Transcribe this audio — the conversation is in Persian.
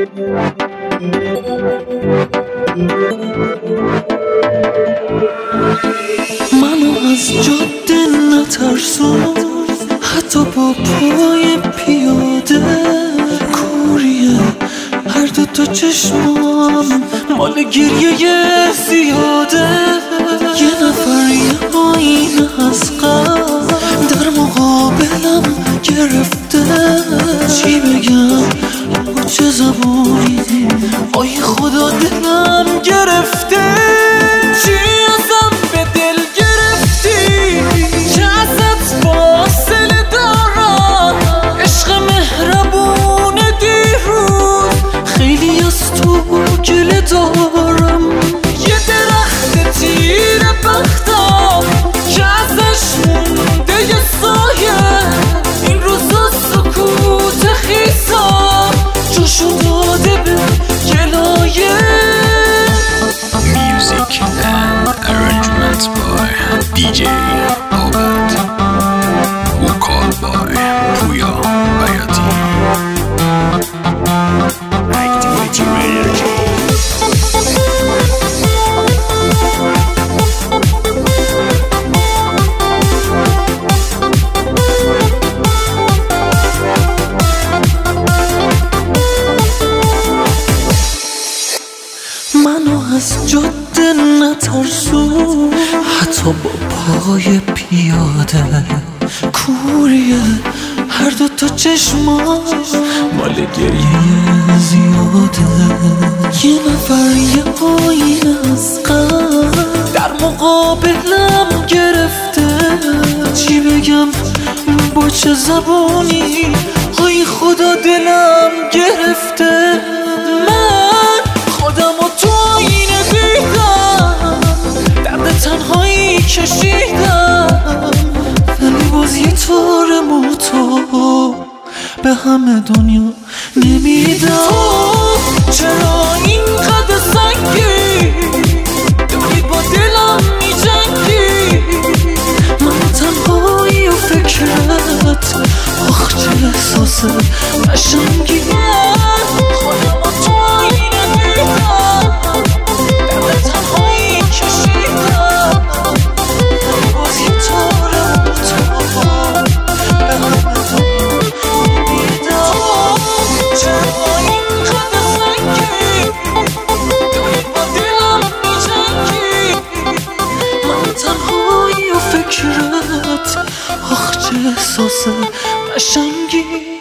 منو از جاده نترسون، حتی با پای پیاده. کوریه هر دو تا چشمام، مال گریه زیاده. یه نفر یه آینه از قبل در مقابلم گرفته. چی بگم با چه زبونی، آی خدا دلم گرفته. چی ازم به دل گرفتی، چه ازت فاصله دارم. عشق مهربون دیروز، خیلی از تو گله دارم. یه درخت تیر بختم که ازش مونده یه سایه. این روزا سکوت خیسم جاشو داده به گلایه. Music and arrangements by DJ Albert, vocal by Puya Bayati. Activate your energy. منو از جاده نترسون، حتی با پای پیاده. کوریه هر دو تا چشمام، مال گریه زیاده. یه نفر یه آینه از قبل در مقابلم گرفته. چی بگم با چه زبونی، آی خدا دلم گرفته. من خودم و تو آینه دیدم، درد تنهایی کشیدم. ولی باز یه تار موتو به همه دنیا نمیدم. چرا اینقدر سنگی داری با دلم میجنگی؟ من تنهایی و فکرت، آخ چه احساس قشنگی. خودم و تو آینه دیدم، درد تنهایی کشیدم. باز یه تار موتو به همه دنیا نمیدم. چرا اینقدر سنگی داری با دلم میجنگی؟ من تنهایی و فکرت، آخ چه احساس قشنگی.